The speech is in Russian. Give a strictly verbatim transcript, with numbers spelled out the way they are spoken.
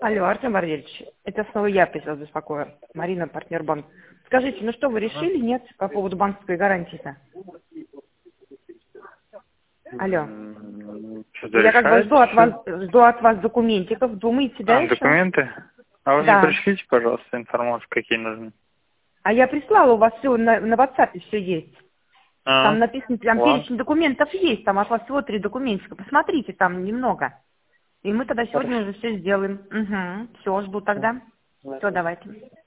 Алло, Артем Варвельевич, это снова я пришла беспокою. Марина, партнер банк. Скажите, ну что, вы решили, нет, по поводу банковской гарантии-то? Алло. Что-то Я как бы жду от вас, решаете? жду от вас документиков. Думаете, да, А, еще? документы? А вы мне Да. пришлите, пожалуйста, информацию, какие нужны. А я прислала, у вас все на, на WhatsApp все есть. Там А, написано, там ладно. перечень документов есть, там от вас всего три документика. Посмотрите, там немного. И мы тогда сегодня Хорошо. уже все сделаем. Угу. Все, жду тогда. Все, давайте.